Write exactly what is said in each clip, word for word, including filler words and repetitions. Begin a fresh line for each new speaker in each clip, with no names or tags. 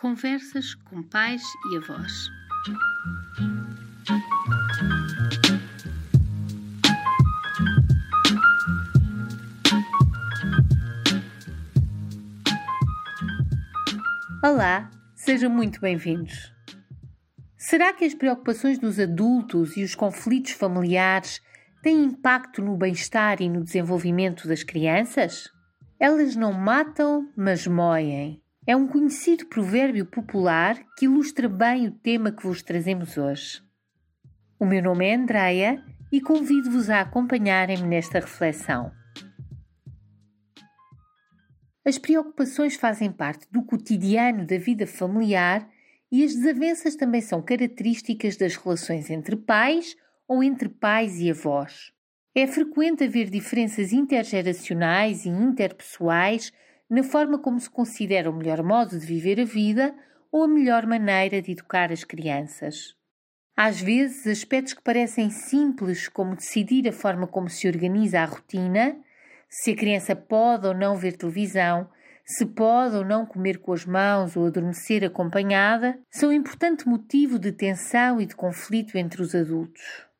Conversas com pais e avós. Olá, sejam muito bem-vindos. Será que as preocupações dos adultos e os conflitos familiares têm impacto no bem-estar e no desenvolvimento das crianças? Elas não matam, mas moem. É um conhecido provérbio popular que ilustra bem o tema que vos trazemos hoje. O meu nome é Andreia e convido-vos a acompanharem-me nesta reflexão. As preocupações fazem parte do cotidiano da vida familiar e as desavenças também são características das relações entre pais ou entre pais e avós. É frequente haver diferenças intergeracionais e interpessoais na forma como se considera o melhor modo de viver a vida ou a melhor maneira de educar as crianças. Às vezes, aspectos que parecem simples, como decidir a forma como se organiza a rotina, se a criança pode ou não ver televisão, se pode ou não comer com as mãos ou adormecer acompanhada, são um importante motivo de tensão e de conflito entre os adultos.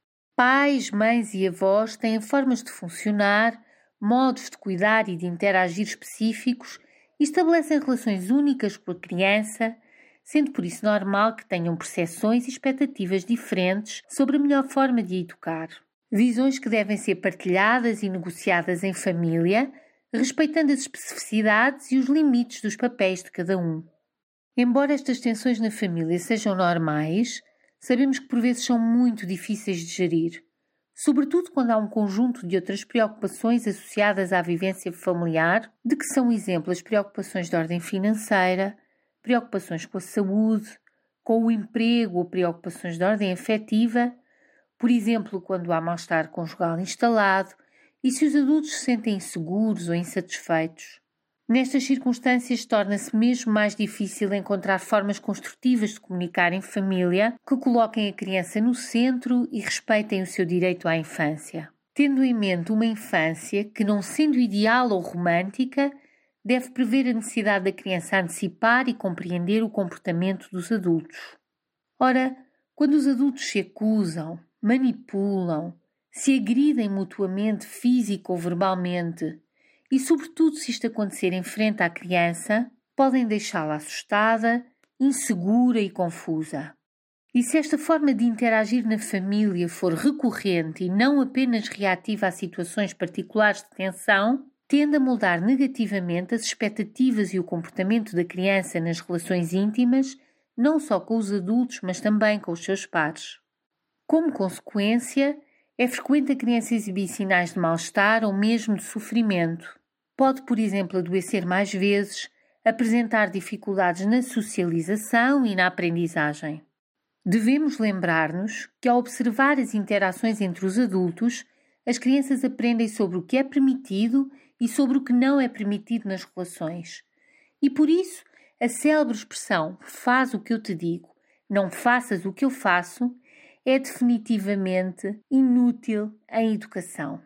Pais, mães e avós têm formas de funcionar, modos de cuidar e de interagir específicos e estabelecem relações únicas com a criança, sendo por isso normal que tenham percepções e expectativas diferentes sobre a melhor forma de educar. Visões que devem ser partilhadas e negociadas em família, respeitando as especificidades e os limites dos papéis de cada um. Embora estas tensões na família sejam normais, sabemos que por vezes são muito difíceis de gerir, sobretudo quando há um conjunto de outras preocupações associadas à vivência familiar, de que são exemplo as preocupações de ordem financeira, preocupações com a saúde, com o emprego ou preocupações de ordem afetiva, por exemplo, quando há mal-estar conjugal instalado e se os adultos se sentem inseguros ou insatisfeitos. Nestas circunstâncias, torna-se mesmo mais difícil encontrar formas construtivas de comunicar em família que coloquem a criança no centro e respeitem o seu direito à infância. Tendo em mente uma infância que, não sendo ideal ou romântica, deve prever a necessidade da criança antecipar e compreender o comportamento dos adultos. Ora, quando os adultos se acusam, manipulam, se agridem mutuamente física ou verbalmente e, sobretudo, se isto acontecer em frente à criança, podem deixá-la assustada, insegura e confusa. E se esta forma de interagir na família for recorrente e não apenas reativa a situações particulares de tensão, tende a moldar negativamente as expectativas e o comportamento da criança nas relações íntimas, não só com os adultos, mas também com os seus pares. Como consequência, é frequente a criança exibir sinais de mal-estar ou mesmo de sofrimento. Pode, por exemplo, adoecer mais vezes, apresentar dificuldades na socialização e na aprendizagem. Devemos lembrar-nos que, ao observar as interações entre os adultos, as crianças aprendem sobre o que é permitido e sobre o que não é permitido nas relações. E por isso, a célebre expressão "faz o que eu te digo, não faças o que eu faço" é definitivamente inútil em educação.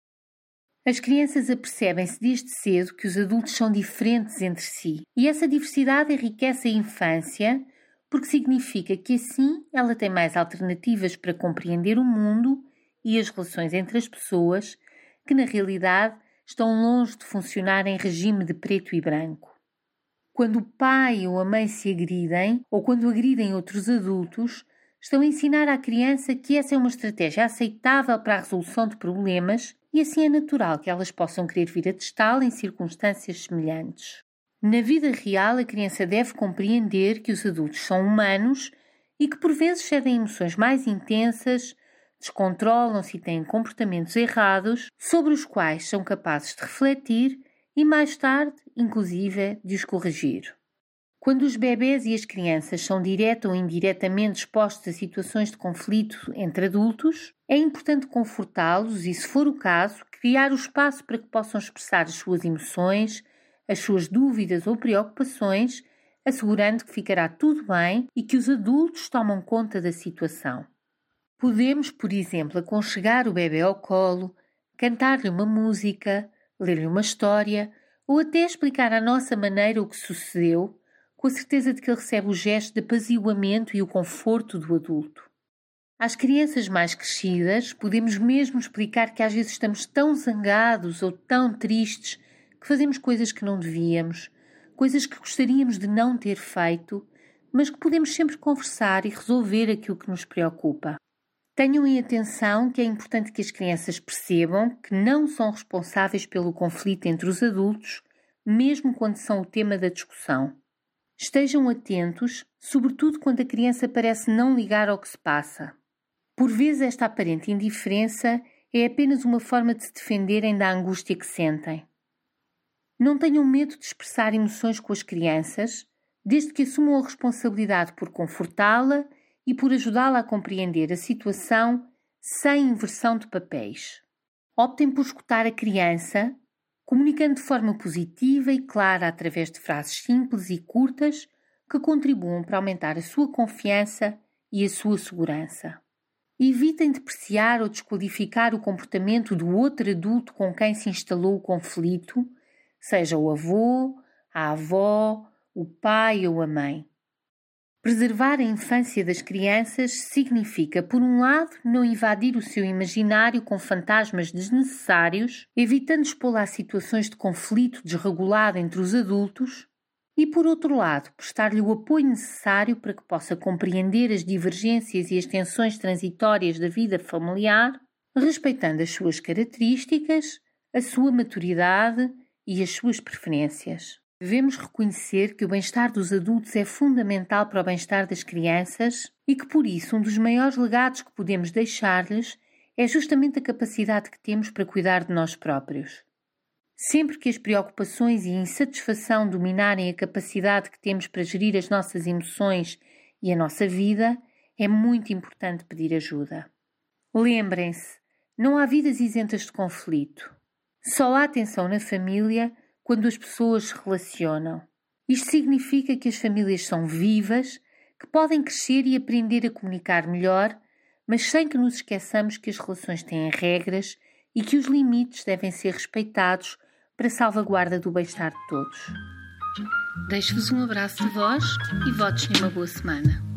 As crianças apercebem-se desde cedo que os adultos são diferentes entre si e essa diversidade enriquece a infância porque significa que assim ela tem mais alternativas para compreender o mundo e as relações entre as pessoas que na realidade estão longe de funcionar em regime de preto e branco. Quando o pai ou a mãe se agridem ou quando agridem outros adultos, estão a ensinar à criança que essa é uma estratégia aceitável para a resolução de problemas e assim é natural que elas possam querer vir a testá-la em circunstâncias semelhantes. Na vida real, a criança deve compreender que os adultos são humanos e que por vezes cedem emoções mais intensas, descontrolam-se e têm comportamentos errados sobre os quais são capazes de refletir e mais tarde, inclusive, de os corrigir. Quando os bebés e as crianças são direta ou indiretamente expostos a situações de conflito entre adultos, é importante confortá-los e, se for o caso, criar o espaço para que possam expressar as suas emoções, as suas dúvidas ou preocupações, assegurando que ficará tudo bem e que os adultos tomam conta da situação. Podemos, por exemplo, aconchegar o bebê ao colo, cantar-lhe uma música, ler-lhe uma história ou até explicar à nossa maneira o que sucedeu, com a certeza de que ele recebe o gesto de apaziguamento e o conforto do adulto. Às crianças mais crescidas, podemos mesmo explicar que às vezes estamos tão zangados ou tão tristes que fazemos coisas que não devíamos, coisas que gostaríamos de não ter feito, mas que podemos sempre conversar e resolver aquilo que nos preocupa. Tenham em atenção que é importante que as crianças percebam que não são responsáveis pelo conflito entre os adultos, mesmo quando são o tema da discussão. Estejam atentos, sobretudo quando a criança parece não ligar ao que se passa. Por vezes esta aparente indiferença é apenas uma forma de se defenderem da angústia que sentem. Não tenham medo de expressar emoções com as crianças, desde que assumam a responsabilidade por confortá-la e por ajudá-la a compreender a situação sem inversão de papéis. Optem por escutar a criança, comunicando de forma positiva e clara através de frases simples e curtas que contribuam para aumentar a sua confiança e a sua segurança. Evitem depreciar ou desqualificar o comportamento do outro adulto com quem se instalou o conflito, seja o avô, a avó, o pai ou a mãe. Preservar a infância das crianças significa, por um lado, não invadir o seu imaginário com fantasmas desnecessários, evitando expô-la a situações de conflito desregulado entre os adultos, e, por outro lado, prestar-lhe o apoio necessário para que possa compreender as divergências e as tensões transitórias da vida familiar, respeitando as suas características, a sua maturidade e as suas preferências. Devemos reconhecer que o bem-estar dos adultos é fundamental para o bem-estar das crianças e que, por isso, um dos maiores legados que podemos deixar-lhes é justamente a capacidade que temos para cuidar de nós próprios. Sempre que as preocupações e a insatisfação dominarem a capacidade que temos para gerir as nossas emoções e a nossa vida, é muito importante pedir ajuda. Lembrem-se, não há vidas isentas de conflito. Só há tensão na família quando as pessoas se relacionam. Isto significa que as famílias são vivas, que podem crescer e aprender a comunicar melhor, mas sem que nos esqueçamos que as relações têm regras e que os limites devem ser respeitados para a salvaguarda do bem-estar de todos. Deixo-vos um abraço de voz e votos de uma boa semana.